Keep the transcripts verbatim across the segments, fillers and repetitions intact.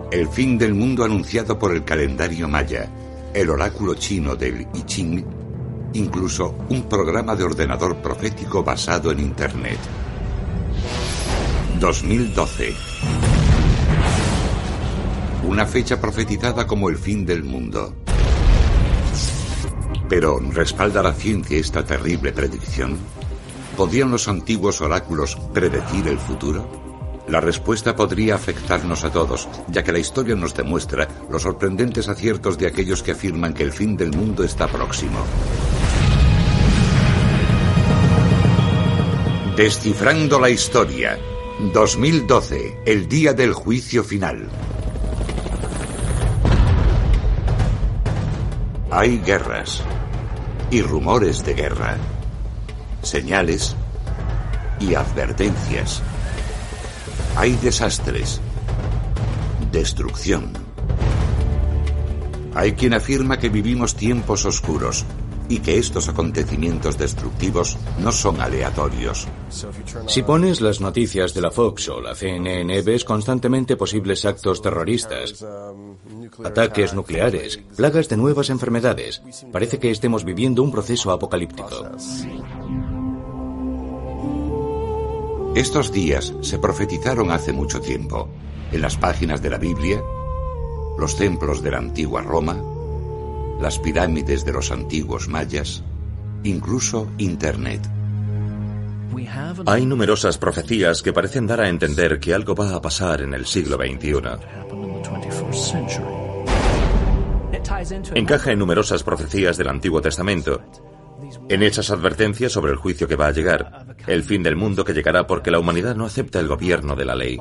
El fin del mundo anunciado por el calendario maya, el oráculo chino del I Ching, incluso un programa de ordenador profético basado en Internet. dos mil doce. Una fecha profetizada como el fin del mundo. Pero, ¿respalda la ciencia esta terrible predicción? ¿Podían los antiguos oráculos predecir el futuro? La respuesta podría afectarnos a todos, ya que la historia nos demuestra los sorprendentes aciertos de aquellos que afirman que el fin del mundo está próximo. Descifrando la historia. dos mil doce, el día del juicio final. Hay guerras y rumores de guerra, señales y advertencias. Hay desastres, destrucción. Hay quien afirma que vivimos tiempos oscuros y que estos acontecimientos destructivos no son aleatorios. Si pones las noticias de la Fox o la C N N, ves constantemente posibles actos terroristas, ataques nucleares, plagas de nuevas enfermedades. Parece que estemos viviendo un proceso apocalíptico. Estos días se profetizaron hace mucho tiempo, en las páginas de la Biblia, los templos de la antigua Roma, las pirámides de los antiguos mayas, incluso Internet. Hay numerosas profecías que parecen dar a entender que algo va a pasar en el siglo veintiuno. Encaja en numerosas profecías del Antiguo Testamento. En hechas advertencias sobre el juicio que va a llegar, el fin del mundo que llegará porque la humanidad no acepta el gobierno de la ley.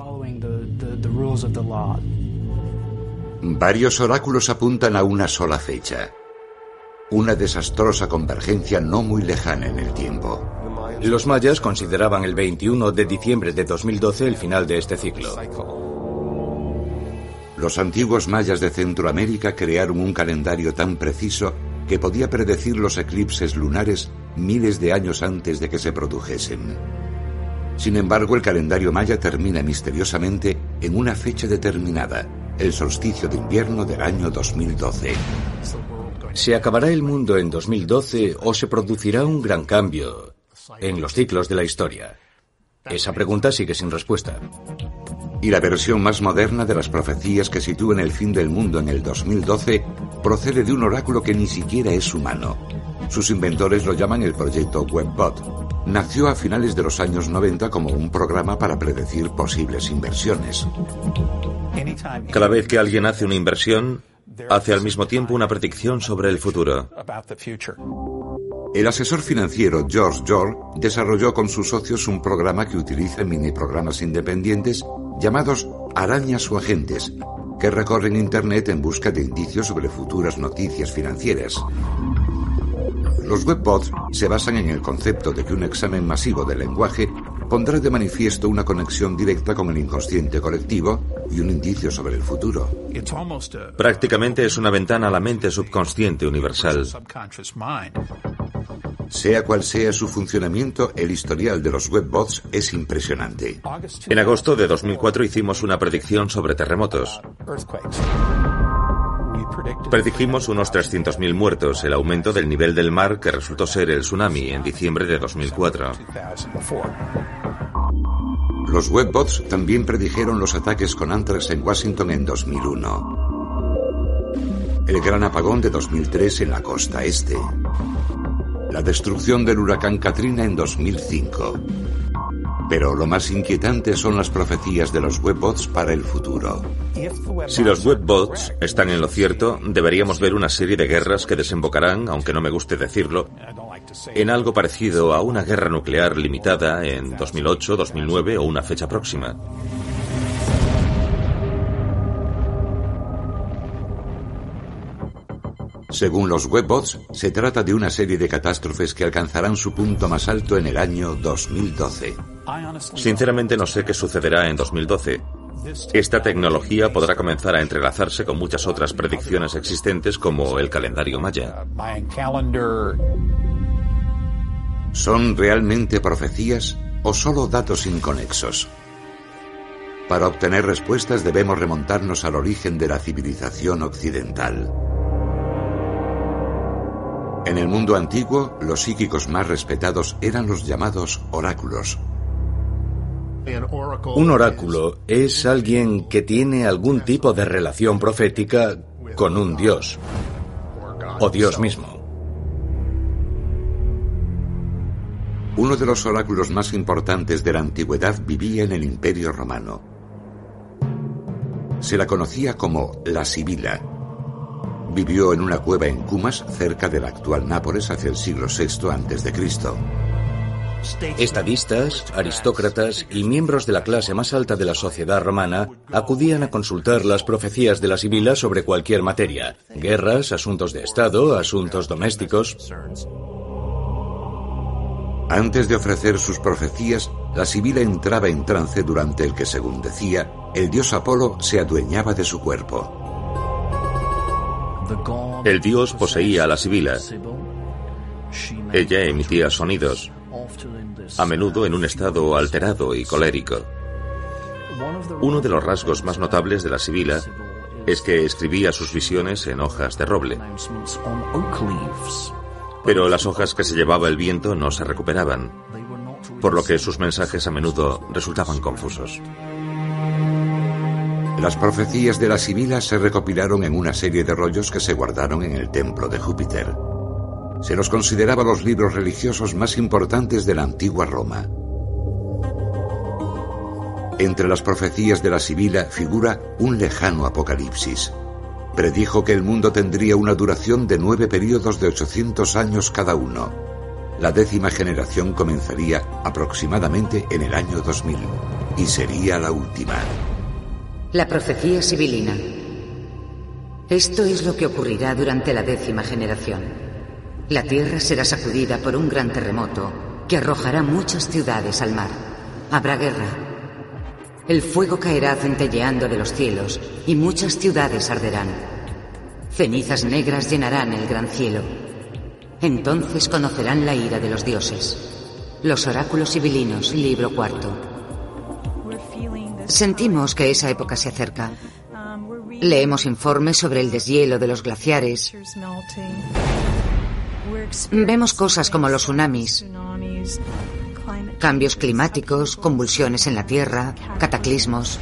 Varios oráculos apuntan a una sola fecha. Una desastrosa convergencia no muy lejana en el tiempo. Los mayas consideraban el veintiuno de diciembre de dos mil doce el final de este ciclo. Los antiguos mayas de Centroamérica crearon un calendario tan preciso que podía predecir los eclipses lunares miles de años antes de que se produjesen. Sin embargo, el calendario maya termina misteriosamente en una fecha determinada, el solsticio de invierno del año dos mil doce. ¿Se acabará el mundo en dos mil doce o se producirá un gran cambio en los ciclos de la historia? Esa pregunta sigue sin respuesta. Y la versión más moderna de las profecías que sitúan el fin del mundo en el dos mil doce procede de un oráculo que ni siquiera es humano. Sus inventores lo llaman el proyecto WebBot. Nació a finales de los años noventa como un programa para predecir posibles inversiones. Cada vez que alguien hace una inversión, hace al mismo tiempo una predicción sobre el futuro. El asesor financiero George George desarrolló con sus socios un programa que utiliza mini programas independientes llamados arañas o agentes, que recorren Internet en busca de indicios sobre futuras noticias financieras. Los webbots se basan en el concepto de que un examen masivo del lenguaje pondrá de manifiesto una conexión directa con el inconsciente colectivo y un indicio sobre el futuro. Prácticamente es una ventana a la mente subconsciente universal. Sea cual sea su funcionamiento, el historial de los webbots es impresionante. En agosto de dos mil cuatro hicimos una predicción sobre terremotos. Predijimos unos trescientos mil muertos, el aumento del nivel del mar que resultó ser el tsunami en diciembre de dos mil cuatro. Los webbots también predijeron los ataques con Anthrax en Washington en dos mil uno. El gran apagón de dos mil tres en la costa este. La destrucción del huracán Katrina en dos mil cinco. Pero lo más inquietante son las profecías de los webbots para el futuro. Si los webbots están en lo cierto, deberíamos ver una serie de guerras que desembocarán, aunque no me guste decirlo, en algo parecido a una guerra nuclear limitada en dos mil ocho, dos mil nueve o una fecha próxima. Según los webbots, se trata de una serie de catástrofes que alcanzarán su punto más alto en el año dos mil doce. Sinceramente no sé qué sucederá en dos mil doce. Esta tecnología podrá comenzar a entrelazarse con muchas otras predicciones existentes como el calendario maya. ¿Son realmente profecías o solo datos inconexos? Para obtener respuestas debemos remontarnos al origen de la civilización occidental. En el mundo antiguo, los psíquicos más respetados eran los llamados oráculos. Un oráculo es alguien que tiene algún tipo de relación profética con un dios, o Dios mismo. Uno de los oráculos más importantes de la antigüedad vivía en el Imperio Romano. Se la conocía como la Sibila. Vivió en una cueva en Cumas, cerca del actual Nápoles, hacia el siglo sexto antes de Cristo. Estadistas, aristócratas y miembros de la clase más alta de la sociedad romana acudían a consultar las profecías de la Sibila sobre cualquier materia: guerras, asuntos de Estado, asuntos domésticos. Antes de ofrecer sus profecías, la Sibila entraba en trance durante el que, según decía, el dios Apolo se adueñaba de su cuerpo. El dios poseía a la Sibila. Ella emitía sonidos, a menudo en un estado alterado y colérico. Uno de los rasgos más notables de la Sibila es que escribía sus visiones en hojas de roble. Pero las hojas que se llevaba el viento no se recuperaban, por lo que sus mensajes a menudo resultaban confusos. Las profecías de la Sibila se recopilaron en una serie de rollos que se guardaron en el templo de Júpiter. Se los consideraba los libros religiosos más importantes de la antigua Roma. Entre las profecías de la Sibila figura un lejano apocalipsis. Predijo que el mundo tendría una duración de nueve períodos de ochocientos años cada uno. La décima generación comenzaría aproximadamente en el año dos mil y sería la última. La profecía sibilina. Esto es lo que ocurrirá durante la décima generación. La tierra será sacudida por un gran terremoto que arrojará muchas ciudades al mar. Habrá guerra. El fuego caerá centelleando de los cielos y muchas ciudades arderán. Cenizas negras llenarán el gran cielo. Entonces conocerán la ira de los dioses. Los oráculos sibilinos, libro cuarto. Sentimos que esa época se acerca. Leemos informes sobre el deshielo de los glaciares. Vemos cosas como los tsunamis, cambios climáticos, convulsiones en la Tierra, cataclismos.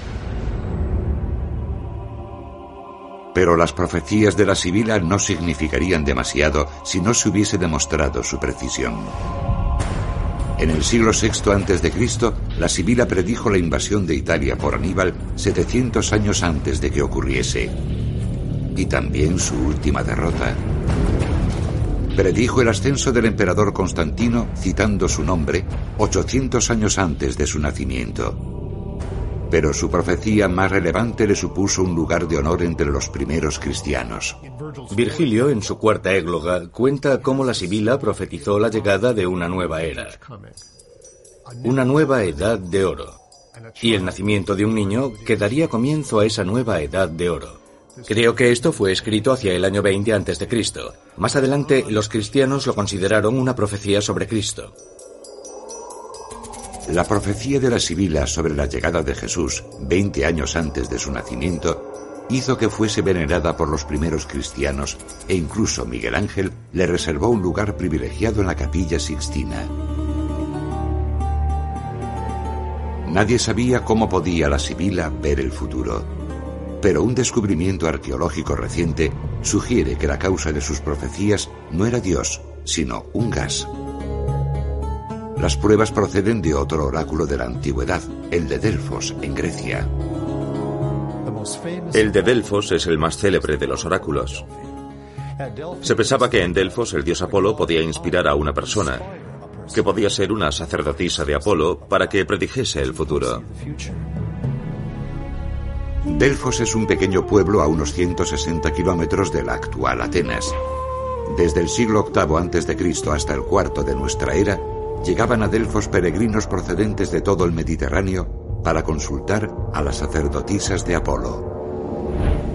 Pero las profecías de la Sibila no significarían demasiado si no se hubiese demostrado su precisión. En el siglo sexto antes de Cristo, la Sibila predijo la invasión de Italia por Aníbal setecientos años antes de que ocurriese. Y también su última derrota. Predijo el ascenso del emperador Constantino, citando su nombre, ochocientos años antes de su nacimiento. Pero su profecía más relevante le supuso un lugar de honor entre los primeros cristianos. Virgilio, en su cuarta égloga, cuenta cómo la Sibila profetizó la llegada de una nueva era, una nueva edad de oro, y el nacimiento de un niño que daría comienzo a esa nueva edad de oro. Creo que esto fue escrito hacia el año veinte antes de Cristo. Más adelante, los cristianos lo consideraron una profecía sobre Cristo. La profecía de la Sibila sobre la llegada de Jesús, veinte años antes de su nacimiento, hizo que fuese venerada por los primeros cristianos e incluso Miguel Ángel le reservó un lugar privilegiado en la Capilla Sixtina. Nadie sabía cómo podía la Sibila ver el futuro, pero un descubrimiento arqueológico reciente sugiere que la causa de sus profecías no era Dios, sino un gas. Las pruebas proceden de otro oráculo de la antigüedad, el de Delfos, en Grecia. El de Delfos es el más célebre de los oráculos. Se pensaba que en Delfos el dios Apolo podía inspirar a una persona, que podía ser una sacerdotisa de Apolo, para que predijese el futuro. Delfos es un pequeño pueblo a unos ciento sesenta kilómetros de la actual Atenas. Desde el siglo octavo antes de Cristo hasta el cuarto de nuestra era, llegaban a Delfos peregrinos procedentes de todo el Mediterráneo para consultar a las sacerdotisas de Apolo.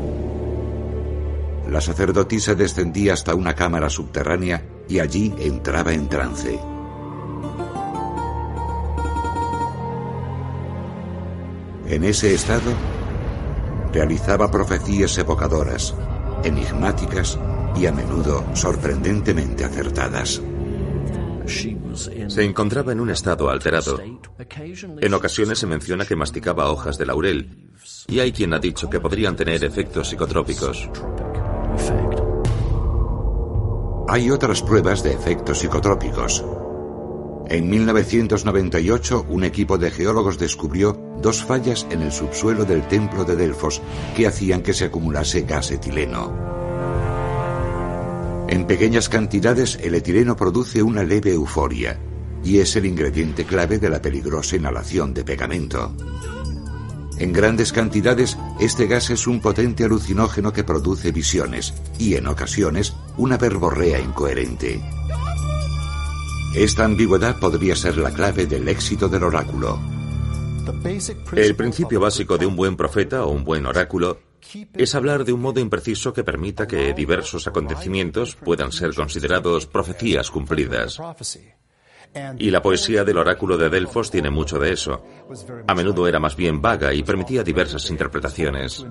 La sacerdotisa descendía hasta una cámara subterránea y allí entraba en trance. En ese estado, realizaba profecías evocadoras, enigmáticas y a menudo sorprendentemente acertadas. Se encontraba en un estado alterado. En ocasiones se menciona que masticaba hojas de laurel, y hay quien ha dicho que podrían tener efectos psicotrópicos. Hay otras pruebas de efectos psicotrópicos. En mil novecientos noventa y ocho, un equipo de geólogos descubrió dos fallas en el subsuelo del templo de Delfos que hacían que se acumulase gas etileno. En pequeñas cantidades, el etileno produce una leve euforia y es el ingrediente clave de la peligrosa inhalación de pegamento. En grandes cantidades, este gas es un potente alucinógeno que produce visiones y, en ocasiones, una verborrea incoherente. Esta ambigüedad podría ser la clave del éxito del oráculo. El principio básico de un buen profeta o un buen oráculo es hablar de un modo impreciso que permita que diversos acontecimientos puedan ser considerados profecías cumplidas. Y la poesía del oráculo de Delfos tiene mucho de eso. A menudo era más bien vaga y permitía diversas interpretaciones.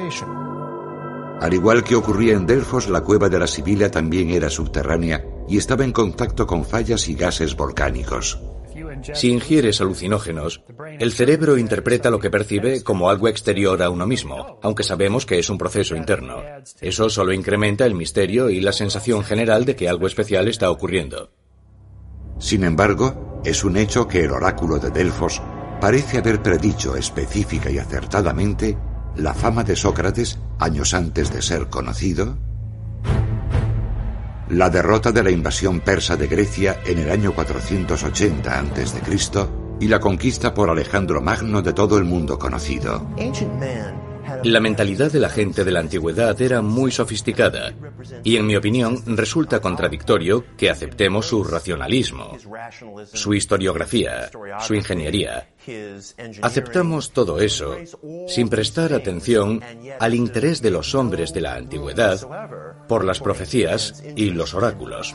Al igual que ocurría en Delfos, la cueva de la Sibila también era subterránea y estaba en contacto con fallas y gases volcánicos. Si ingieres alucinógenos, el cerebro interpreta lo que percibe como algo exterior a uno mismo, aunque sabemos que es un proceso interno. Eso solo incrementa el misterio y la sensación general de que algo especial está ocurriendo. Sin embargo, es un hecho que el oráculo de Delfos parece haber predicho específica y acertadamente la fama de Sócrates años antes de ser conocido, la derrota de la invasión persa de Grecia en el año cuatrocientos ochenta antes de Cristo y la conquista por Alejandro Magno de todo el mundo conocido. La mentalidad de la gente de la antigüedad era muy sofisticada y, en mi opinión, resulta contradictorio que aceptemos su racionalismo, su historiografía, su ingeniería. Aceptamos todo eso sin prestar atención al interés de los hombres de la antigüedad por las profecías y los oráculos.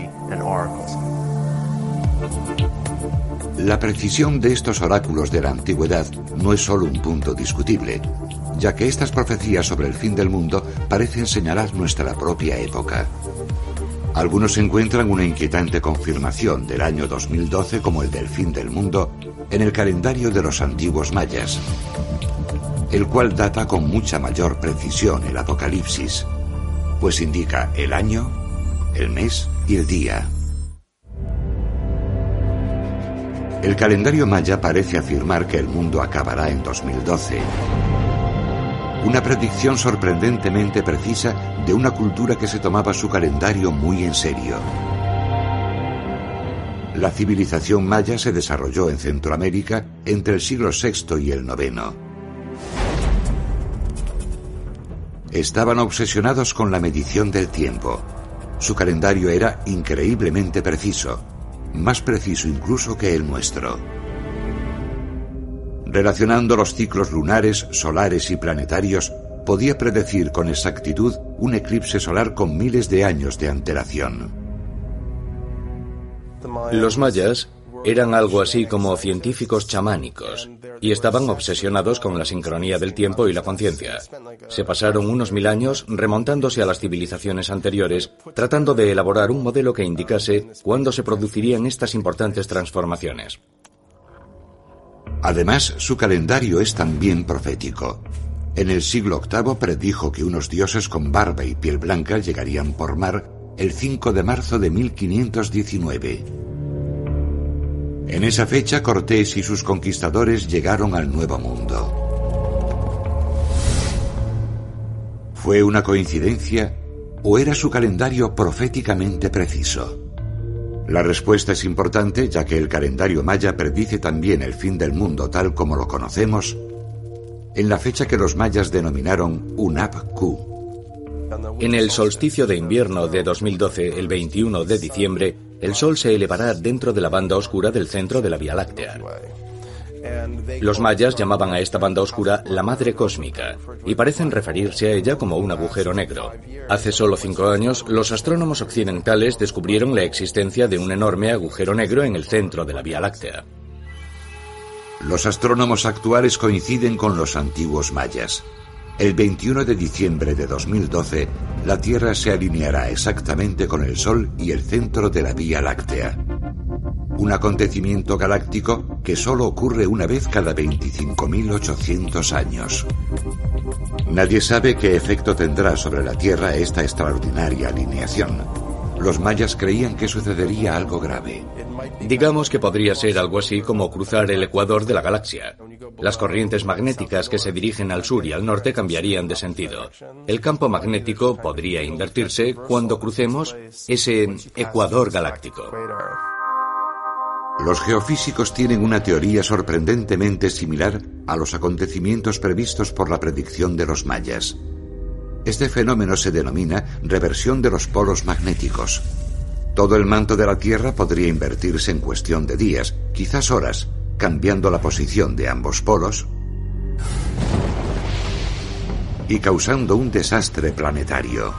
La precisión de estos oráculos de la antigüedad no es solo un punto discutible, ya que estas profecías sobre el fin del mundo parecen señalar nuestra propia época. Algunos encuentran una inquietante confirmación del año dos mil doce como el del fin del mundo en el calendario de los antiguos mayas, el cual data con mucha mayor precisión el Apocalipsis, pues indica el año, el mes y el día. El calendario maya parece afirmar que el mundo acabará en dos mil doce. Una predicción sorprendentemente precisa de una cultura que se tomaba su calendario muy en serio. La civilización maya se desarrolló en Centroamérica entre el siglo sexto y el noveno. Estaban obsesionados con la medición del tiempo. Su calendario era increíblemente preciso, más preciso incluso que el nuestro. Relacionando los ciclos lunares, solares y planetarios, podía predecir con exactitud un eclipse solar con miles de años de antelación. Los mayas eran algo así como científicos chamánicos y estaban obsesionados con la sincronía del tiempo y la conciencia. Se pasaron unos mil años remontándose a las civilizaciones anteriores, tratando de elaborar un modelo que indicase cuándo se producirían estas importantes transformaciones. Además, su calendario es también profético. En el siglo octavo predijo que unos dioses con barba y piel blanca llegarían por mar el cinco de marzo de mil quinientos diecinueve. En esa fecha, Cortés y sus conquistadores llegaron al Nuevo Mundo. ¿Fue una coincidencia o era su calendario proféticamente preciso? La respuesta es importante, ya que el calendario maya predice también el fin del mundo tal como lo conocemos en la fecha que los mayas denominaron Hunab-Ku. En el solsticio de invierno de dos mil doce, el veintiuno de diciembre, el Sol se elevará dentro de la banda oscura del centro de la Vía Láctea. Los mayas llamaban a esta banda oscura la Madre Cósmica y parecen referirse a ella como un agujero negro. Hace solo cinco años, los astrónomos occidentales descubrieron la existencia de un enorme agujero negro en el centro de la Vía Láctea. Los astrónomos actuales coinciden con los antiguos mayas. El veintiuno de diciembre de dos mil doce, la Tierra se alineará exactamente con el Sol y el centro de la Vía Láctea. Un acontecimiento galáctico que solo ocurre una vez cada veinticinco mil ochocientos años. Nadie sabe qué efecto tendrá sobre la Tierra esta extraordinaria alineación. Los mayas creían que sucedería algo grave. Digamos que podría ser algo así como cruzar el ecuador de la galaxia. Las corrientes magnéticas que se dirigen al sur y al norte cambiarían de sentido. El campo magnético podría invertirse cuando crucemos ese ecuador galáctico. Los geofísicos tienen una teoría sorprendentemente similar a los acontecimientos previstos por la predicción de los mayas. Este fenómeno se denomina reversión de los polos magnéticos. Todo el manto de la Tierra podría invertirse en cuestión de días, quizás horas, cambiando la posición de ambos polos y causando un desastre planetario.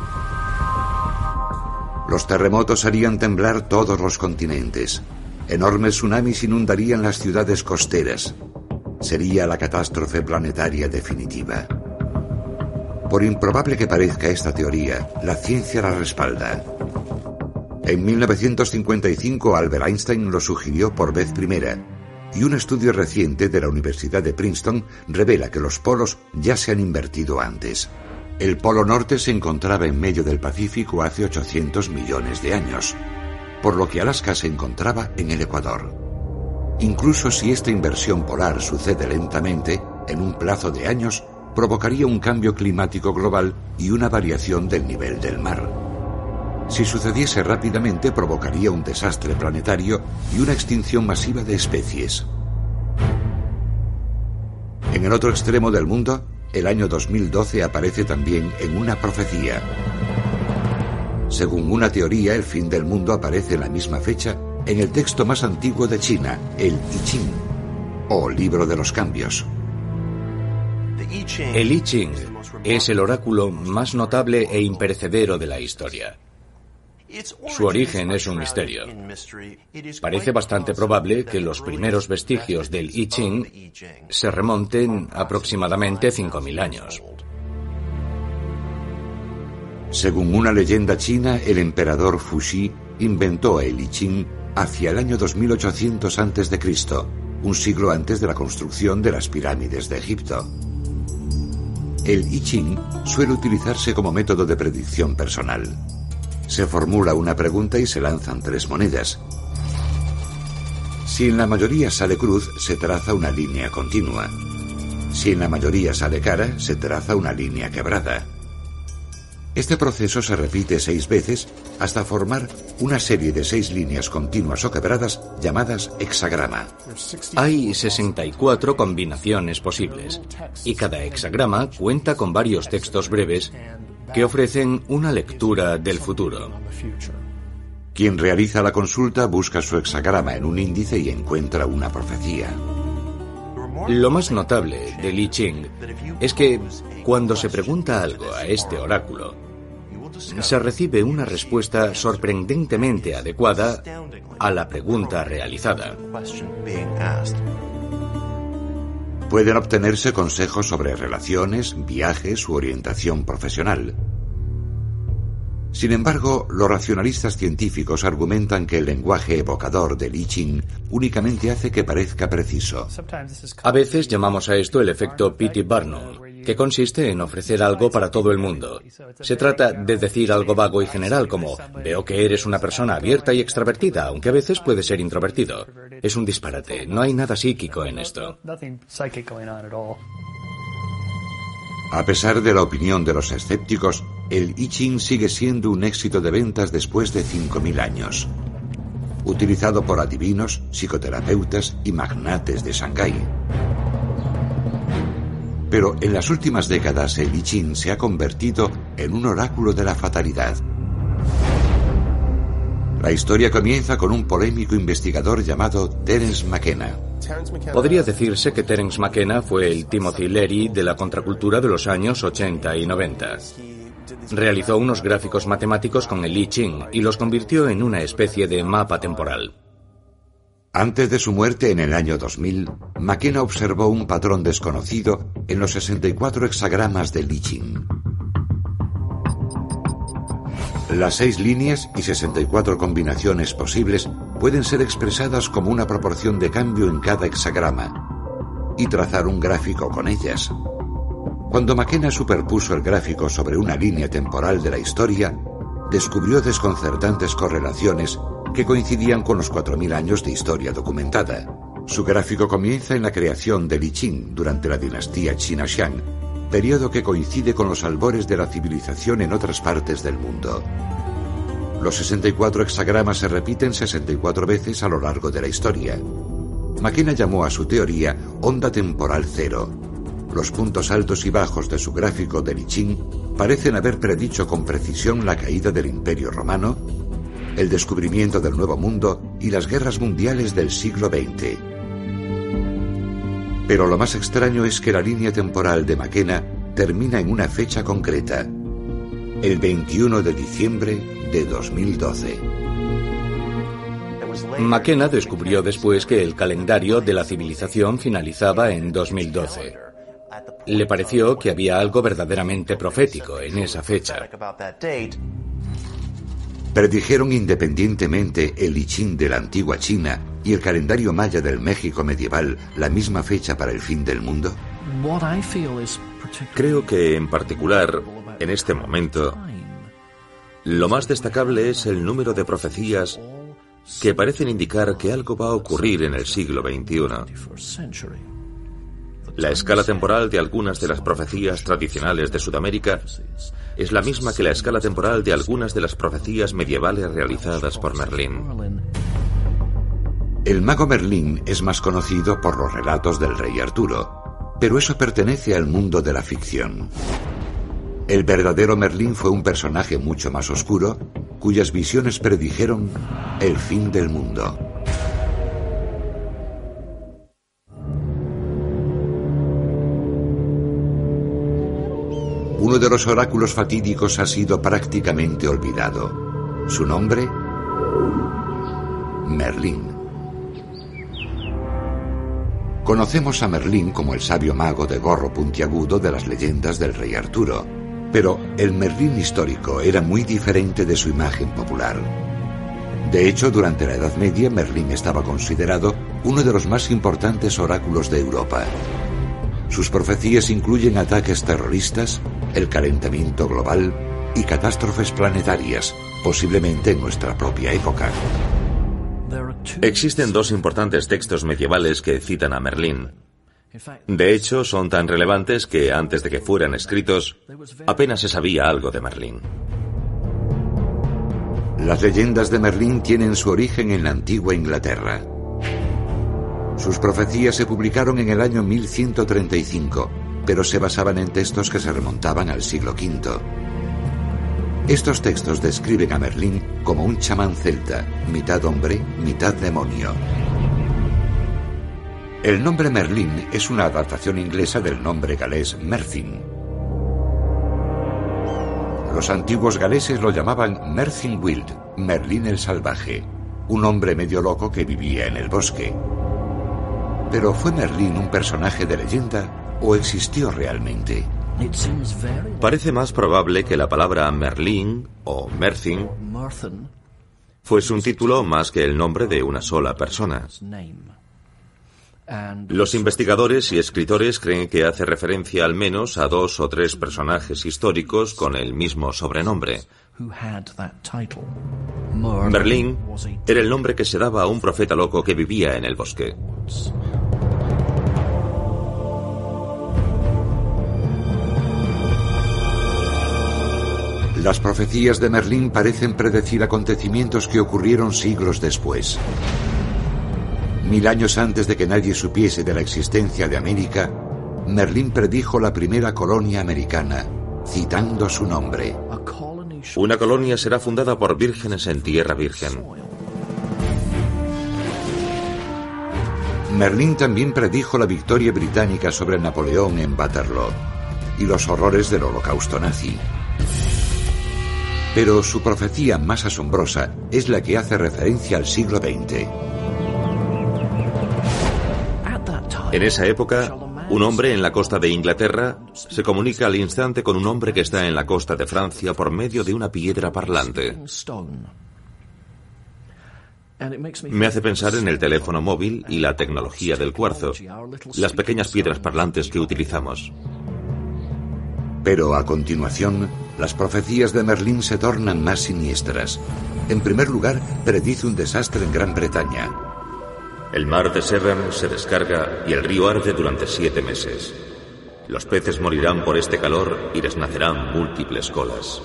Los terremotos harían temblar todos los continentes. Enormes tsunamis inundarían las ciudades costeras. Sería la catástrofe planetaria definitiva. Por improbable que parezca esta teoría, la ciencia la respalda. En mil novecientos cincuenta y cinco, Albert Einstein lo sugirió por vez primera, y un estudio reciente de la Universidad de Princeton revela que los polos ya se han invertido antes. El polo norte se encontraba en medio del Pacífico hace ochocientos millones de años, por lo que Alaska se encontraba en el Ecuador. Incluso si esta inversión polar sucede lentamente, en un plazo de años, provocaría un cambio climático global y una variación del nivel del mar. Si sucediese rápidamente, provocaría un desastre planetario y una extinción masiva de especies. En el otro extremo del mundo, el año dos mil doce aparece también en una profecía. Según una teoría, el fin del mundo aparece en la misma fecha en el texto más antiguo de China, el I Ching, o Libro de los Cambios. El I Ching es el oráculo más notable e imperecedero de la historia. Su origen es un misterio. Parece bastante probable que los primeros vestigios del I Ching se remonten aproximadamente cinco mil años. Según una leyenda china, el emperador Fuxi inventó el I Ching hacia el año dos mil ochocientos antes de Cristo, un siglo antes de la construcción de las pirámides de Egipto. El I Ching suele utilizarse como método de predicción personal. Se formula una pregunta y se lanzan tres monedas. Si en la mayoría sale cruz, se traza una línea continua. Si en la mayoría sale cara, se traza una línea quebrada. Este proceso se repite seis veces hasta formar una serie de seis líneas continuas o quebradas llamadas hexagrama. Hay sesenta y cuatro combinaciones posibles, y cada hexagrama cuenta con varios textos breves que ofrecen una lectura del futuro. Quien realiza la consulta busca su hexagrama en un índice y encuentra una profecía. Lo más notable del I Ching es que, cuando se pregunta algo a este oráculo, se recibe una respuesta sorprendentemente adecuada a la pregunta realizada. Pueden obtenerse consejos sobre relaciones, viajes u orientación profesional. Sin embargo, los racionalistas científicos argumentan que el lenguaje evocador del I Ching únicamente hace que parezca preciso. A veces llamamos a esto el efecto P T Barnum, que consiste en ofrecer algo para todo el mundo. Se trata de decir algo vago y general como: veo que eres una persona abierta y extravertida, aunque a veces puede ser introvertido. Es un disparate, no hay nada psíquico en esto. A pesar de la opinión de los escépticos, el I Ching sigue siendo un éxito de ventas después de cinco mil años. Utilizado por adivinos, psicoterapeutas y magnates de Shanghái. Pero en las últimas décadas el I Ching se ha convertido en un oráculo de la fatalidad. La historia comienza con un polémico investigador llamado Terence McKenna. Podría decirse que Terence McKenna fue el Timothy Leary de la contracultura de los años ochenta y noventa. Realizó unos gráficos matemáticos con el I Ching y los convirtió en una especie de mapa temporal. Antes de su muerte en el año dos mil, McKenna observó un patrón desconocido en los sesenta y cuatro hexagramas de Li Ching. Las seis líneas y sesenta y cuatro combinaciones posibles pueden ser expresadas como una proporción de cambio en cada hexagrama y trazar un gráfico con ellas. Cuando McKenna superpuso el gráfico sobre una línea temporal de la historia, descubrió desconcertantes correlaciones que coincidían con los cuatro mil años de historia documentada. Su gráfico comienza en la creación de Li Qing durante la dinastía China Xiang, periodo que coincide con los albores de la civilización en otras partes del mundo. Los sesenta y cuatro hexagramas se repiten sesenta y cuatro veces a lo largo de la historia. McKenna llamó a su teoría onda temporal cero. Los puntos altos y bajos de su gráfico de Li Qing parecen haber predicho con precisión la caída del Imperio Romano, el descubrimiento del Nuevo Mundo y las guerras mundiales del siglo veinte. Pero lo más extraño es que la línea temporal de McKenna termina en una fecha concreta, el veintiuno de diciembre de dos mil doce. McKenna descubrió después que el calendario de la civilización finalizaba en dos mil doce. Le pareció que había algo verdaderamente profético en esa fecha. ¿Predijeron independientemente el I Ching de la antigua China y el calendario maya del México medieval la misma fecha para el fin del mundo? Creo que, en particular, en este momento, lo más destacable es el número de profecías que parecen indicar que algo va a ocurrir en el siglo veintiuno. La escala temporal de algunas de las profecías tradicionales de Sudamérica es la misma que la escala temporal de algunas de las profecías medievales realizadas por Merlín. El mago Merlín es más conocido por los relatos del rey Arturo, pero eso pertenece al mundo de la ficción. El verdadero Merlín fue un personaje mucho más oscuro, cuyas visiones predijeron el fin del mundo. Uno de los oráculos fatídicos ha sido prácticamente olvidado. Su nombre, Merlín. Conocemos a Merlín como el sabio mago de gorro puntiagudo de las leyendas del rey Arturo, pero el Merlín histórico era muy diferente de su imagen popular. De hecho, durante la Edad Media, Merlín estaba considerado uno de los más importantes oráculos de Europa. Sus profecías incluyen ataques terroristas, el calentamiento global y catástrofes planetarias, posiblemente en nuestra propia época. Existen dos importantes textos medievales que citan a Merlín. De hecho, son tan relevantes que antes de que fueran escritos, apenas se sabía algo de Merlín. Las leyendas de Merlín tienen su origen en la antigua Inglaterra. Sus profecías se publicaron en el año mil ciento treinta y cinco, pero se basaban en textos que se remontaban al siglo quinto. Estos textos describen a Merlín como un chamán celta, mitad hombre, mitad demonio. El nombre Merlín es una adaptación inglesa del nombre galés Merthyn. Los antiguos galeses lo llamaban Merthyn Wild, Merlín el salvaje, un hombre medio loco que vivía en el bosque. ¿Pero fue Merlín un personaje de leyenda o existió realmente? Parece más probable que la palabra Merlín o Merthyn fuese un título más que el nombre de una sola persona. Los investigadores y escritores creen que hace referencia al menos a dos o tres personajes históricos con el mismo sobrenombre. Merlín era el nombre que se daba a un profeta loco que vivía en el bosque. Las profecías de Merlín parecen predecir acontecimientos que ocurrieron siglos después. Mil años antes de que nadie supiese de la existencia de América, Merlín predijo la primera colonia americana, citando su nombre. Una colonia será fundada por vírgenes en tierra virgen. Merlín también predijo la victoria británica sobre Napoleón en Waterloo y los horrores del Holocausto nazi. Pero su profecía más asombrosa es la que hace referencia al siglo veinte. En esa época, un hombre en la costa de Inglaterra se comunica al instante con un hombre que está en la costa de Francia por medio de una piedra parlante. Me hace pensar en el teléfono móvil y la tecnología del cuarzo, las pequeñas piedras parlantes que utilizamos. Pero a continuación, las profecías de Merlín se tornan más siniestras. En primer lugar, predice un desastre en Gran Bretaña. El mar de Severn se descarga y el río arde durante siete meses. Los peces morirán por este calor y les nacerán múltiples colas.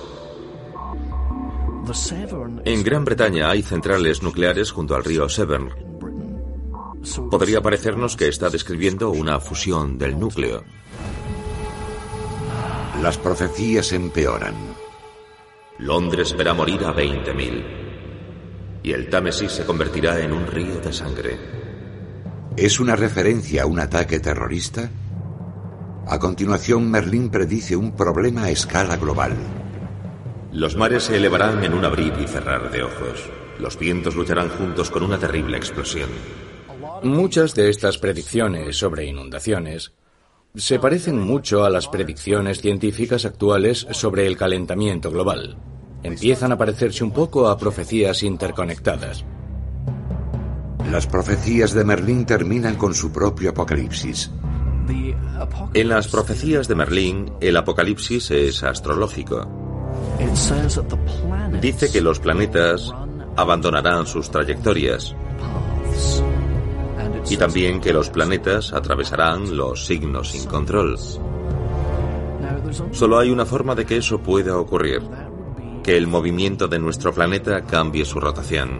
En Gran Bretaña hay centrales nucleares junto al río Severn. Podría parecernos que está describiendo una fusión del núcleo. Las profecías empeoran. Londres verá morir a veinte mil. Y el Támesis se convertirá en un río de sangre. ¿Es una referencia a un ataque terrorista? A continuación, Merlín predice un problema a escala global. Los mares se elevarán en un abrir y cerrar de ojos. Los vientos lucharán juntos con una terrible explosión. Muchas de estas predicciones sobre inundaciones se parecen mucho a las predicciones científicas actuales sobre el calentamiento global. Empiezan a parecerse un poco a profecías interconectadas. Las profecías de Merlín terminan con su propio apocalipsis. En las profecías de Merlín, el apocalipsis es astrológico. Dice que los planetas abandonarán sus trayectorias y también que los planetas atravesarán los signos sin control. Solo hay una forma de que eso pueda ocurrir: que el movimiento de nuestro planeta cambie su rotación.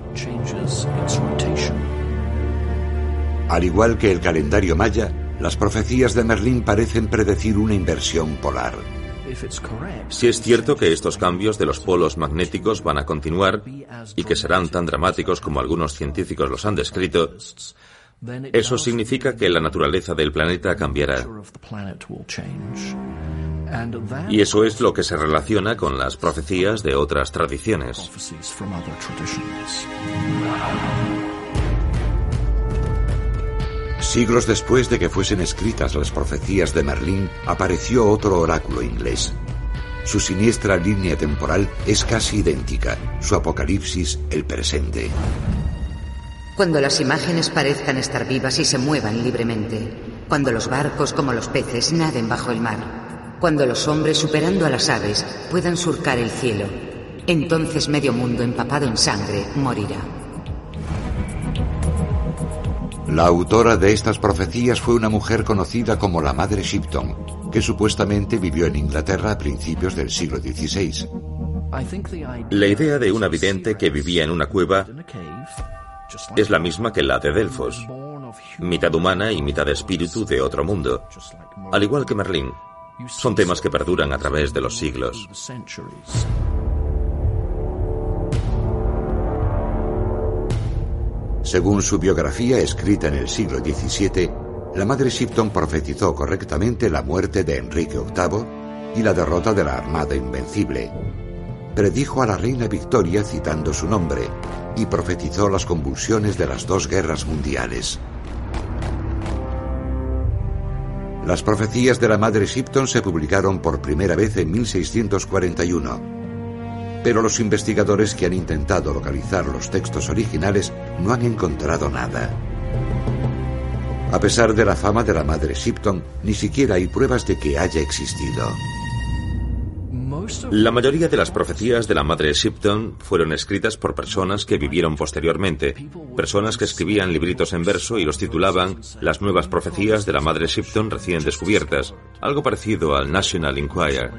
Al igual que el calendario maya, las profecías de Merlín parecen predecir una inversión polar. Si es cierto que estos cambios de los polos magnéticos van a continuar y que serán tan dramáticos como algunos científicos los han descrito, eso significa que la naturaleza del planeta cambiará. Y eso es lo que se relaciona con las profecías de otras tradiciones. Siglos después de que fuesen escritas las profecías de Merlín, apareció otro oráculo inglés. Su siniestra línea temporal es casi idéntica, su apocalipsis el presente. Cuando las imágenes parezcan estar vivas y se muevan libremente, cuando los barcos como los peces naden bajo el mar, cuando los hombres superando a las aves puedan surcar el cielo, entonces medio mundo empapado en sangre morirá. La autora de estas profecías fue una mujer conocida como la Madre Shipton, que supuestamente vivió en Inglaterra a principios del siglo dieciséis. La idea de una vidente que vivía en una cueva es la misma que la de Delfos, mitad humana y mitad espíritu de otro mundo, al igual que Merlín. Son temas que perduran a través de los siglos. Según su biografía escrita en el siglo diecisiete, la Madre Shipton profetizó correctamente la muerte de Enrique octavo y la derrota de la Armada Invencible. Predijo a la reina Victoria citando su nombre y profetizó las convulsiones de las dos guerras mundiales. Las profecías de la Madre Shipton se publicaron por primera vez en mil seiscientos cuarenta y uno. Pero los investigadores que han intentado localizar los textos originales no han encontrado nada. A pesar de la fama de la Madre Shipton, ni siquiera hay pruebas de que haya existido. La mayoría de las profecías de la Madre Shipton fueron escritas por personas que vivieron posteriormente, personas que escribían libritos en verso y los titulaban Las nuevas profecías de la Madre Shipton recién descubiertas, algo parecido al National Enquirer.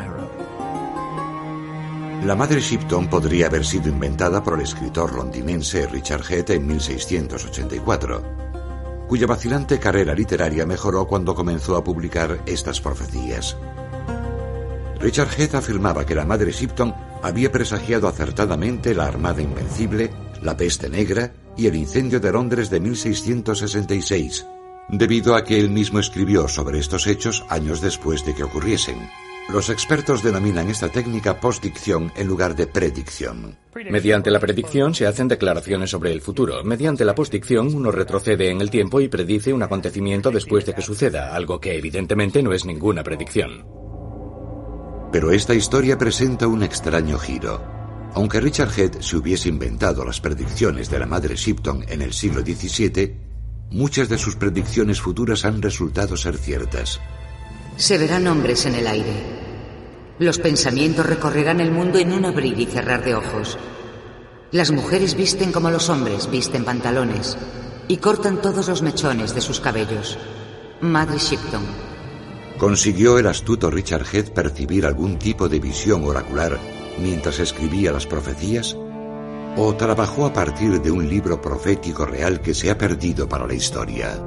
La Madre Shipton podría haber sido inventada por el escritor londinense Richard Head en mil seiscientos ochenta y cuatro, cuya vacilante carrera literaria mejoró cuando comenzó a publicar estas profecías. Richard Head afirmaba que la Madre Shipton había presagiado acertadamente la Armada Invencible, la Peste Negra y el incendio de Londres de mil seiscientos sesenta y seis, debido a que él mismo escribió sobre estos hechos años después de que ocurriesen. Los expertos denominan esta técnica postdicción en lugar de predicción. Mediante la predicción se hacen declaraciones sobre el futuro. Mediante la postdicción uno retrocede en el tiempo y predice un acontecimiento después de que suceda, algo que evidentemente no es ninguna predicción. Pero esta historia presenta un extraño giro. Aunque Richard Head se hubiese inventado las predicciones de la madre Shipton en el siglo diecisiete, muchas de sus predicciones futuras han resultado ser ciertas. Se verán hombres en el aire. Los pensamientos recorrerán el mundo en un abrir y cerrar de ojos. Las mujeres visten como los hombres visten pantalones y cortan todos los mechones de sus cabellos. Madre Shipton. ¿Consiguió el astuto Richard Head percibir algún tipo de visión oracular mientras escribía las profecías? ¿O trabajó a partir de un libro profético real que se ha perdido para la historia?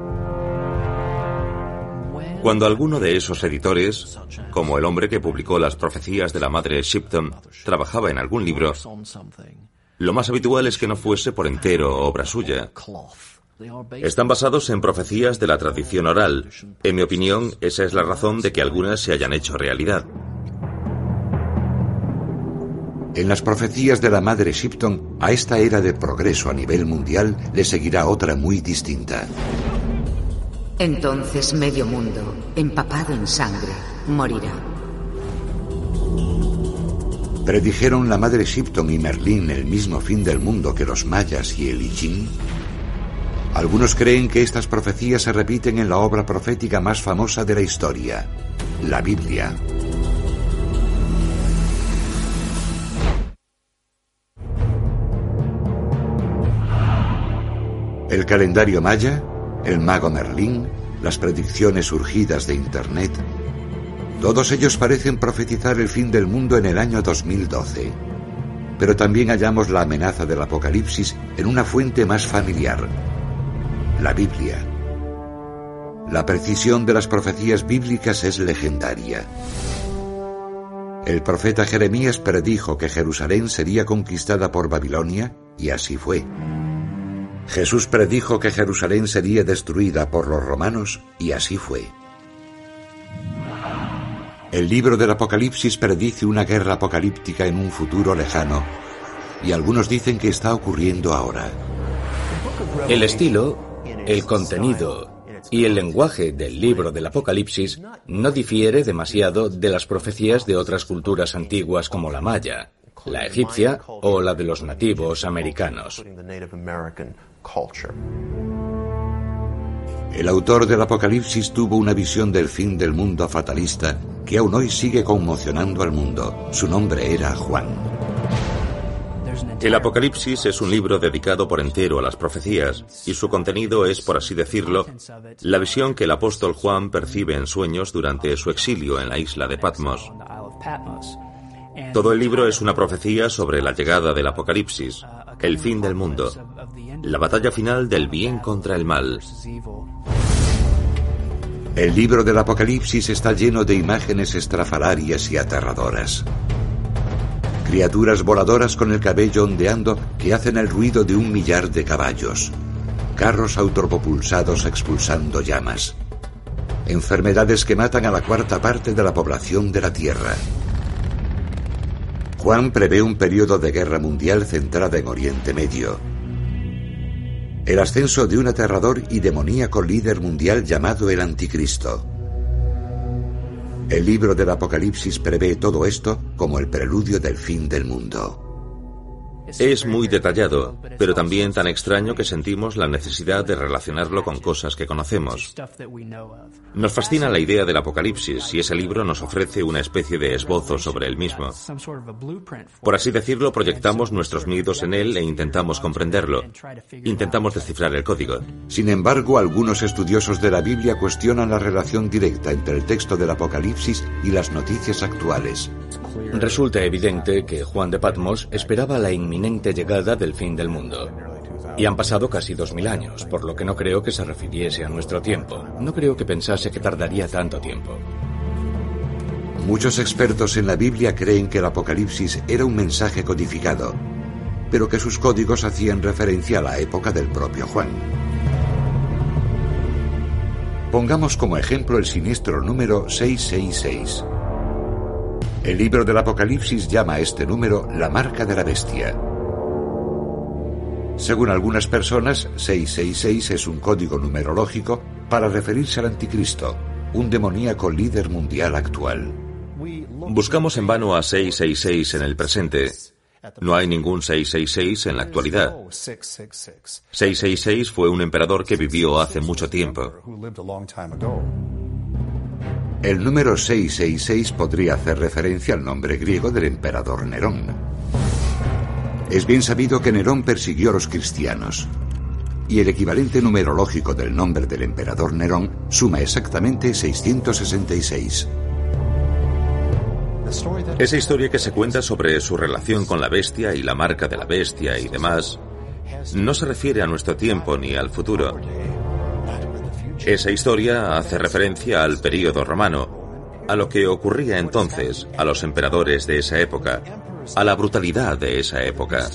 Cuando alguno de esos editores, como el hombre que publicó las profecías de la madre Shipton, trabajaba en algún libro, lo más habitual es que no fuese por entero obra suya. Están basados en profecías de la tradición oral. En mi opinión, esa es la razón de que algunas se hayan hecho realidad. En las profecías de la madre Shipton, a esta era de progreso a nivel mundial le seguirá otra muy distinta. Entonces medio mundo, empapado en sangre, morirá. ¿Predijeron la madre Shipton y Merlín el mismo fin del mundo que los mayas y el I Ching? Algunos creen que estas profecías se repiten en la obra profética más famosa de la historia, la Biblia. El calendario maya, el mago Merlín, las predicciones surgidas de Internet, todos ellos parecen profetizar el fin del mundo en el año dos mil doce. Pero también hallamos la amenaza del apocalipsis en una fuente más familiar, la Biblia. La precisión de las profecías bíblicas es legendaria. El profeta Jeremías predijo que Jerusalén sería conquistada por Babilonia, y así fue. Jesús predijo que Jerusalén sería destruida por los romanos, y así fue. El libro del Apocalipsis predice una guerra apocalíptica en un futuro lejano, y algunos dicen que está ocurriendo ahora. El estilo, el contenido y el lenguaje del libro del Apocalipsis no difiere demasiado de las profecías de otras culturas antiguas como la maya, la egipcia o la de los nativos americanos. El autor del Apocalipsis tuvo una visión del fin del mundo fatalista que aún hoy sigue conmocionando al mundo. Su nombre era Juan. El Apocalipsis es un libro dedicado por entero a las profecías, y su contenido es, por así decirlo, la visión que el apóstol Juan percibe en sueños durante su exilio en la isla de Patmos. Todo el libro es una profecía sobre la llegada del Apocalipsis, el fin del mundo, la batalla final del bien contra el mal. El libro del Apocalipsis está lleno de imágenes estrafalarias y aterradoras. Criaturas voladoras con el cabello ondeando que hacen el ruido de un millar de caballos. Carros autopropulsados expulsando llamas. Enfermedades que matan a la cuarta parte de la población de la Tierra. Juan prevé un periodo de guerra mundial centrada en Oriente Medio. El ascenso de un aterrador y demoníaco líder mundial llamado el Anticristo. El libro del Apocalipsis prevé todo esto como el preludio del fin del mundo. Es muy detallado, pero también tan extraño que sentimos la necesidad de relacionarlo con cosas que conocemos. Nos fascina la idea del Apocalipsis y ese libro nos ofrece una especie de esbozo sobre el mismo. Por así decirlo, proyectamos nuestros miedos en él e intentamos comprenderlo. Intentamos descifrar el código. Sin embargo, algunos estudiosos de la Biblia cuestionan la relación directa entre el texto del Apocalipsis y las noticias actuales. Resulta evidente que Juan de Patmos esperaba la inminente llegada del fin del mundo. Y han pasado casi dos mil años, por lo que no creo que se refiriese a nuestro tiempo. No creo que pensase que tardaría tanto tiempo. Muchos expertos en la Biblia creen que el Apocalipsis era un mensaje codificado, pero que sus códigos hacían referencia a la época del propio Juan. Pongamos como ejemplo el siniestro número seiscientos sesenta y seis. El libro del Apocalipsis llama a este número la marca de la bestia. Según algunas personas, seiscientos sesenta y seis es un código numerológico para referirse al anticristo, un demoníaco líder mundial actual. Buscamos en vano a seiscientos sesenta y seis en el presente. No hay ningún seiscientos sesenta y seis en la actualidad. seiscientos sesenta y seis fue un emperador que vivió hace mucho tiempo. El número seiscientos sesenta y seis podría hacer referencia al nombre griego del emperador Nerón. Es bien sabido que Nerón persiguió a los cristianos, y el equivalente numerológico del nombre del emperador Nerón suma exactamente seiscientos sesenta y seis. Esa historia que se cuenta sobre su relación con la bestia y la marca de la bestia y demás, no se refiere a nuestro tiempo ni al futuro. Esa historia hace referencia al período romano, a lo que ocurría entonces, a los emperadores de esa época, a la brutalidad de esa época.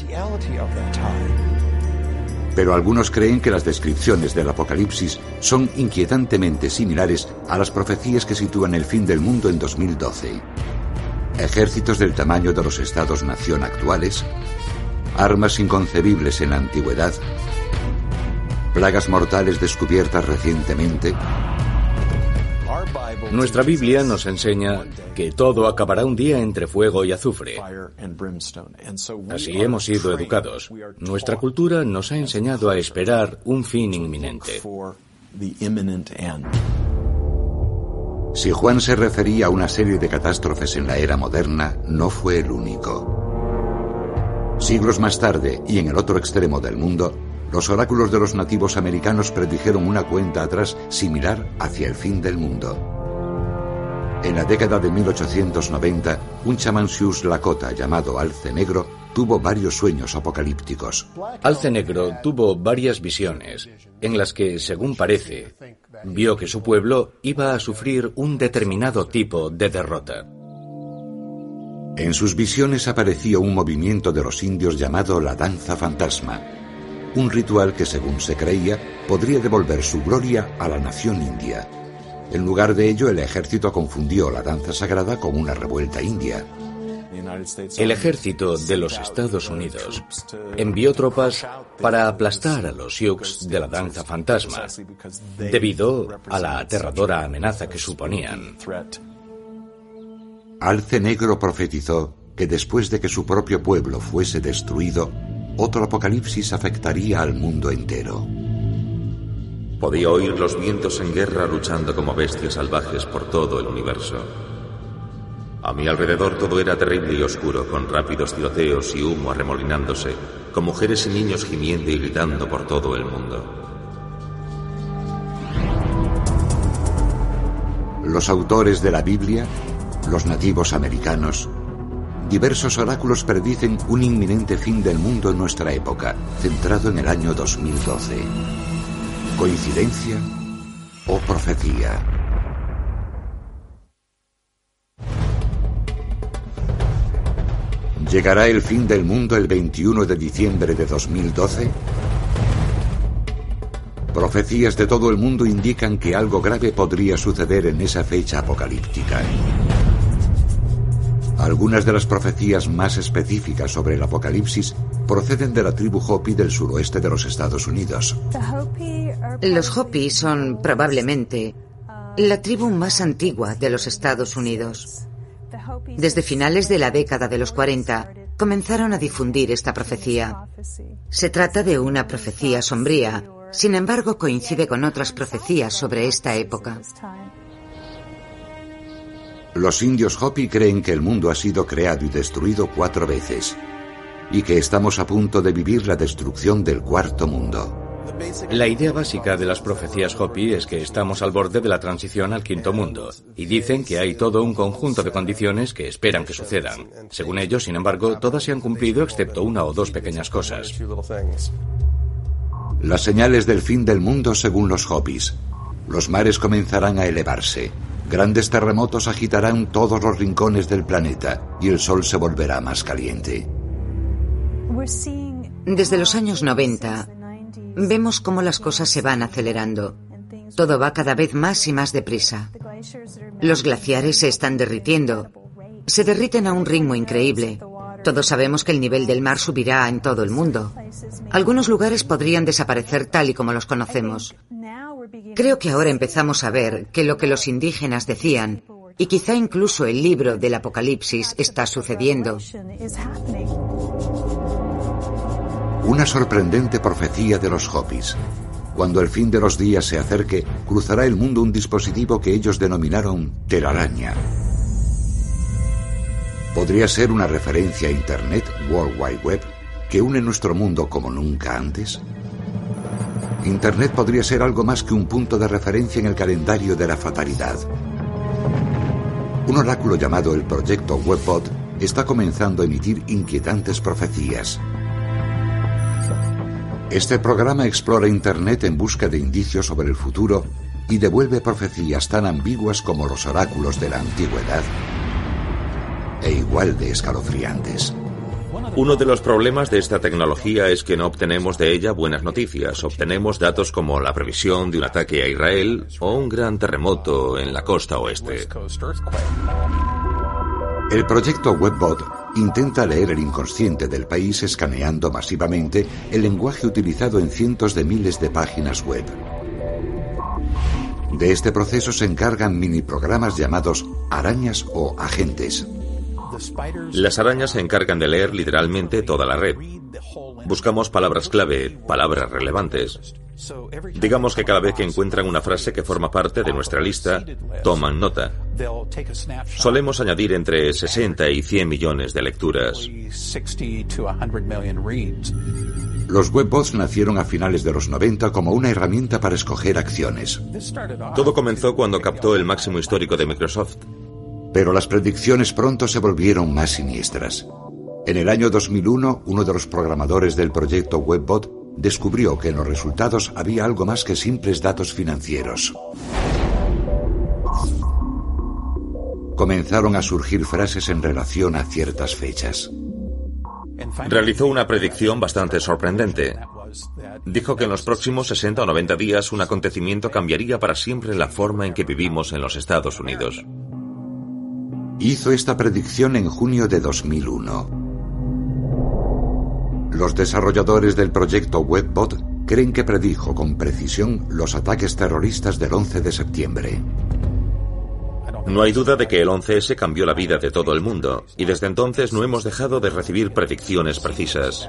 Pero algunos creen que las descripciones del Apocalipsis son inquietantemente similares a las profecías que sitúan el fin del mundo en dos mil doce. Ejércitos del tamaño de los estados-nación actuales, armas inconcebibles en la antigüedad, plagas mortales descubiertas recientemente. Nuestra Biblia nos enseña que todo acabará un día entre fuego y azufre. Así hemos sido educados. Nuestra cultura nos ha enseñado a esperar un fin inminente. Si Juan se refería a una serie de catástrofes en la era moderna, no fue el único. Siglos más tarde, y en el otro extremo del mundo, los oráculos de los nativos americanos predijeron una cuenta atrás similar hacia el fin del mundo. En la década de mil ochocientos noventa, un chamán Sioux Lakota llamado Alce Negro tuvo varios sueños apocalípticos. Alce Negro tuvo varias visiones en las que, según parece, vio que su pueblo iba a sufrir un determinado tipo de derrota. En sus visiones aparecía un movimiento de los indios llamado la danza fantasma, un ritual que, según se creía, podría devolver su gloria a la nación india. En lugar de ello, el ejército confundió la danza sagrada con una revuelta india. El ejército de los Estados Unidos envió tropas para aplastar a los Sioux de la danza fantasma, debido a la aterradora amenaza que suponían. Alce Negro profetizó que después de que su propio pueblo fuese destruido, otro apocalipsis afectaría al mundo entero. Podía oír los vientos en guerra luchando como bestias salvajes por todo el universo. A mi alrededor todo era terrible y oscuro, con rápidos tiroteos y humo arremolinándose, con mujeres y niños gimiendo y gritando por todo el mundo. Los autores de la Biblia, los nativos americanos, diversos oráculos predicen un inminente fin del mundo en nuestra época, centrado en el año dos mil doce. ¿Coincidencia o profecía? ¿Llegará el fin del mundo el veintiuno de diciembre de dos mil doce? Profecías de todo el mundo indican que algo grave podría suceder en esa fecha apocalíptica. Algunas de las profecías más específicas sobre el apocalipsis proceden de la tribu Hopi del suroeste de los Estados Unidos. Los Hopi son probablemente la tribu más antigua de los Estados Unidos. Desde finales de la década de los cuarenta comenzaron a difundir esta profecía. Se trata de una profecía sombría, sin embargo coincide con otras profecías sobre esta época. Los indios Hopi creen que el mundo ha sido creado y destruido cuatro veces, y que estamos a punto de vivir la destrucción del cuarto mundo. La idea básica de las profecías Hopi es que estamos al borde de la transición al quinto mundo, y dicen que hay todo un conjunto de condiciones que esperan que sucedan. Según ellos, sin embargo, todas se han cumplido excepto una o dos pequeñas cosas. Las señales del fin del mundo según los Hopis. Los mares comenzarán a elevarse. Grandes terremotos agitarán todos los rincones del planeta y el sol se volverá más caliente. Desde los años noventa, vemos cómo las cosas se van acelerando. Todo va cada vez más y más deprisa. Los glaciares se están derritiendo, se derriten a un ritmo increíble. Todos sabemos que el nivel del mar subirá en todo el mundo. Algunos lugares podrían desaparecer tal y como los conocemos. Creo que ahora empezamos a ver que lo que los indígenas decían, y quizá incluso el libro del Apocalipsis, está sucediendo. Una sorprendente profecía de los Hopis. Cuando el fin de los días se acerque, cruzará el mundo un dispositivo que ellos denominaron telaraña. ¿Podría ser una referencia a Internet, World Wide Web, que une nuestro mundo como nunca antes? Internet podría ser algo más que un punto de referencia en el calendario de la fatalidad. Un oráculo llamado el Proyecto Webbot está comenzando a emitir inquietantes profecías. Este programa explora Internet en busca de indicios sobre el futuro y devuelve profecías tan ambiguas como los oráculos de la antigüedad e igual de escalofriantes. Uno de los problemas de esta tecnología es que no obtenemos de ella buenas noticias. Obtenemos datos como la previsión de un ataque a Israel o un gran terremoto en la costa oeste. El proyecto Webbot intenta leer el inconsciente del país escaneando masivamente el lenguaje utilizado en cientos de miles de páginas web. De este proceso se encargan mini programas llamados arañas o agentes. Las arañas se encargan de leer literalmente toda la red. Buscamos palabras clave, palabras relevantes. Digamos que cada vez que encuentran una frase que forma parte de nuestra lista, toman nota. Solemos añadir entre sesenta y cien millones de lecturas. Los webbots nacieron a finales de los noventa como una herramienta para escoger acciones. Todo comenzó cuando captó el máximo histórico de Microsoft. Pero las predicciones pronto se volvieron más siniestras. En el año dos mil uno, uno de los programadores del proyecto Webbot descubrió que en los resultados había algo más que simples datos financieros. Comenzaron a surgir frases en relación a ciertas fechas. Realizó una predicción bastante sorprendente. Dijo que en los próximos sesenta o noventa días un acontecimiento cambiaría para siempre la forma en que vivimos en los Estados Unidos. Hizo esta predicción en junio de dos mil uno. Los desarrolladores del proyecto Webbot creen que predijo con precisión los ataques terroristas del once de septiembre. No hay duda de que el once ese cambió la vida de todo el mundo, y desde entonces no hemos dejado de recibir predicciones precisas.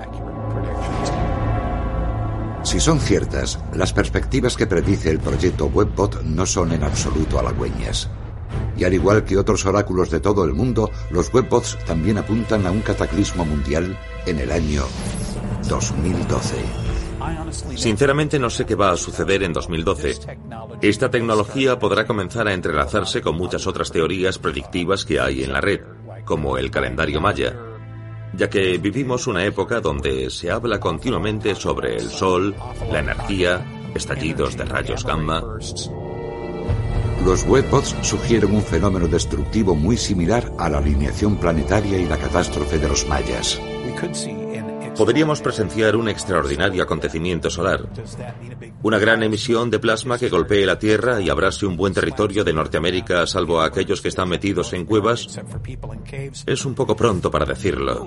Si son ciertas, las perspectivas que predice el proyecto Webbot no son en absoluto halagüeñas. Y al igual que otros oráculos de todo el mundo, los webbots también apuntan a un cataclismo mundial en el año dos mil doce. Sinceramente no sé qué va a suceder en dos mil doce. Esta tecnología podrá comenzar a entrelazarse con muchas otras teorías predictivas que hay en la red, como el calendario maya, ya que vivimos una época donde se habla continuamente sobre el sol, la energía, estallidos de rayos gamma. Los webbots sugieren un fenómeno destructivo muy similar a la alineación planetaria y la catástrofe de los mayas. Podríamos presenciar un extraordinario acontecimiento solar. Una gran emisión de plasma que golpee la Tierra y abrase un buen territorio de Norteamérica, salvo a aquellos que están metidos en cuevas. Es un poco pronto para decirlo.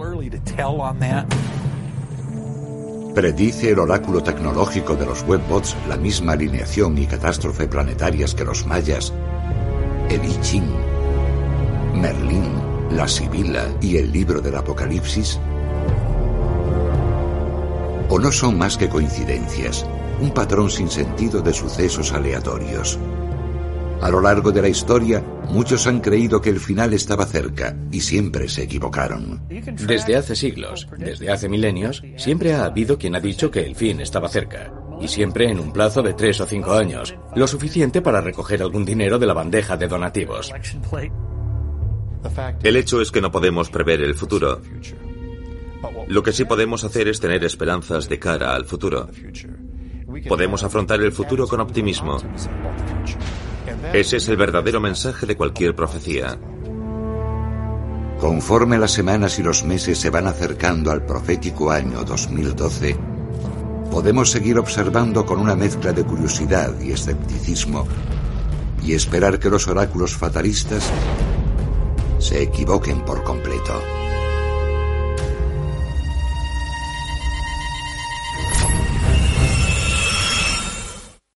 ¿Predice el oráculo tecnológico de los webbots la misma alineación y catástrofe planetarias que los mayas, el I Ching, Merlín, la Sibila y el libro del Apocalipsis? ¿O no son más que coincidencias, un patrón sin sentido de sucesos aleatorios? A lo largo de la historia, muchos han creído que el final estaba cerca y siempre se equivocaron. Desde hace siglos, desde hace milenios, siempre ha habido quien ha dicho que el fin estaba cerca. Y siempre en un plazo de tres o cinco años, lo suficiente para recoger algún dinero de la bandeja de donativos. El hecho es que no podemos prever el futuro. Lo que sí podemos hacer es tener esperanzas de cara al futuro. Podemos afrontar el futuro con optimismo. Ese es el verdadero mensaje de cualquier profecía. Conforme las semanas y los meses se van acercando al profético año dos mil doce, podemos seguir observando con una mezcla de curiosidad y escepticismo y esperar que los oráculos fatalistas se equivoquen por completo.